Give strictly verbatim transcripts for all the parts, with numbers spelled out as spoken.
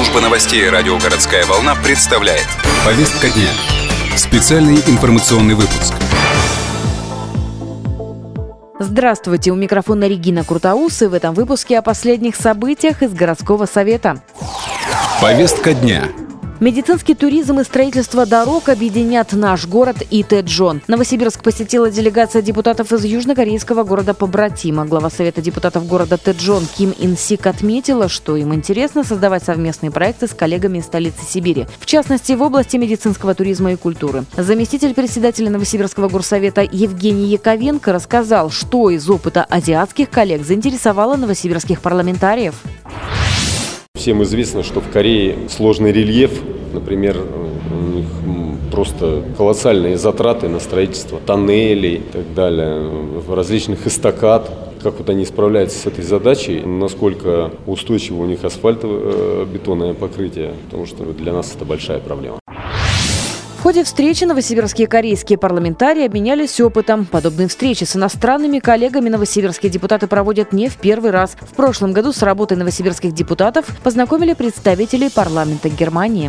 Служба новостей радио «Городская волна» представляет. Повестка дня. Специальный информационный выпуск. Здравствуйте, у микрофона Регина Крутоус, и в этом выпуске о последних событиях из городского совета. Повестка дня. Медицинский туризм и строительство дорог объединят наш город и Тэджон. Новосибирск посетила делегация депутатов из южнокорейского города-побратима. Глава Совета депутатов города Тэджон Ким Ин Сик отметила, что им интересно создавать совместные проекты с коллегами из столицы Сибири, в частности, в области медицинского туризма и культуры. Заместитель председателя Новосибирского горсовета Евгений Яковенко рассказал, что из опыта азиатских коллег заинтересовало новосибирских парламентариев. Всем известно, что в Корее сложный рельеф, например, у них просто колоссальные затраты на строительство тоннелей и так далее, различных эстакад. Как вот они справляются с этой задачей, насколько устойчиво у них асфальтобетонное покрытие, потому что для нас это большая проблема. В ходе встречи новосибирские корейские парламентарии обменялись опытом. Подобные встречи с иностранными коллегами новосибирские депутаты проводят не в первый раз. В прошлом году с работой новосибирских депутатов познакомили представителей парламента Германии.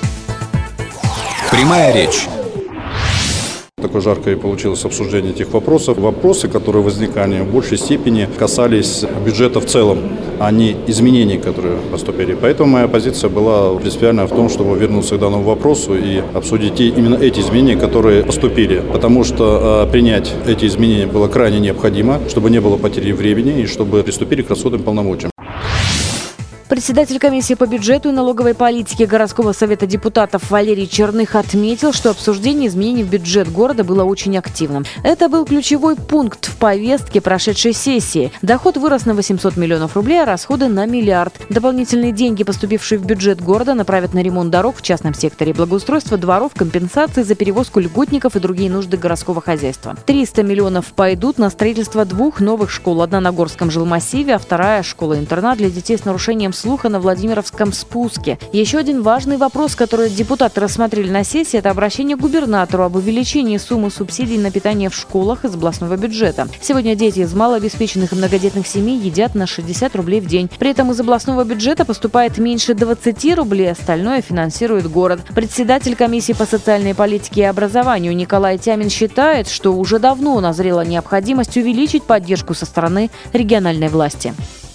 Прямая речь. Такое жаркое получилось обсуждение этих вопросов. Вопросы, которые возникали, в большей степени касались бюджета в целом, а не изменений, которые поступили. Поэтому моя позиция была принципиальная в том, чтобы вернуться к данному вопросу и обсудить именно эти изменения, которые поступили. Потому что э, принять эти изменения было крайне необходимо, чтобы не было потери времени и чтобы приступили к расходным полномочиям. Председатель комиссии по бюджету и налоговой политике городского совета депутатов Валерий Черных отметил, что обсуждение изменений в бюджет города было очень активным. Это был ключевой пункт в повестке прошедшей сессии. Доход вырос на восемьсот миллионов рублей, а расходы на миллиард. Дополнительные деньги, поступившие в бюджет города, направят на ремонт дорог в частном секторе, благоустройство дворов, компенсации за перевозку льготников и другие нужды городского хозяйства. триста миллионов пойдут на строительство двух новых школ. Одна на Горском жилмассиве, а вторая – школа-интернат для детей с нарушением слуха на Владимировском спуске. Еще один важный вопрос, который депутаты рассмотрели на сессии, это обращение к губернатору об увеличении суммы субсидий на питание в школах из областного бюджета. Сегодня дети из малообеспеченных и многодетных семей едят на шестьдесят рублей в день. При этом из областного бюджета поступает меньше двадцати рублей, остальное финансирует город. Председатель комиссии по социальной политике и образованию Николай Тямин считает, что уже давно назрела необходимость увеличить поддержку со стороны региональной власти.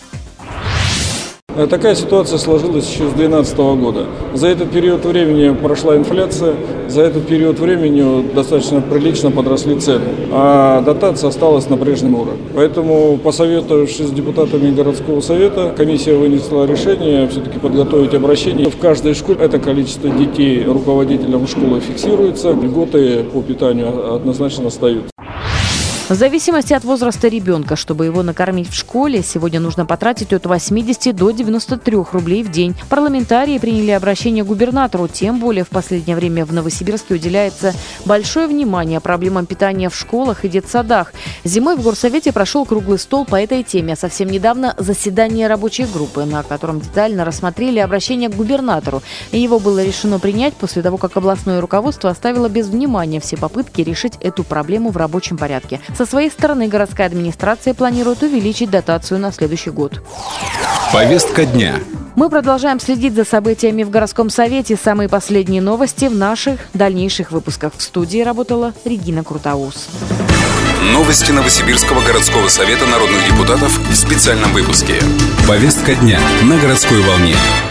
Такая ситуация сложилась еще с две тысячи двенадцатого года. За этот период времени прошла инфляция, за этот период времени достаточно прилично подросли цены, а дотация осталась на прежнем уровне. Поэтому, посоветовавшись с депутатами городского совета, комиссия вынесла решение все-таки подготовить обращение. В каждой школе это количество детей руководителям школы фиксируется, льготы по питанию однозначно остаются. В зависимости от возраста ребенка, чтобы его накормить в школе, сегодня нужно потратить от восьмидесяти до девяноста трёх рублей в день. Парламентарии приняли обращение к губернатору, тем более в последнее время в Новосибирске уделяется большое внимание проблемам питания в школах и детсадах. Зимой в горсовете прошел круглый стол по этой теме. Совсем недавно заседание рабочей группы, на котором детально рассмотрели обращение к губернатору. Его было решено принять после того, как областное руководство оставило без внимания все попытки решить эту проблему в рабочем порядке. Со своей стороны городская администрация планирует увеличить дотацию на следующий год. Повестка дня. Мы продолжаем следить за событиями в городском совете. Самые последние новости в наших дальнейших выпусках. В студии работала Регина Крутоус. Новости Новосибирского городского совета народных депутатов в специальном выпуске. Повестка дня на городской волне.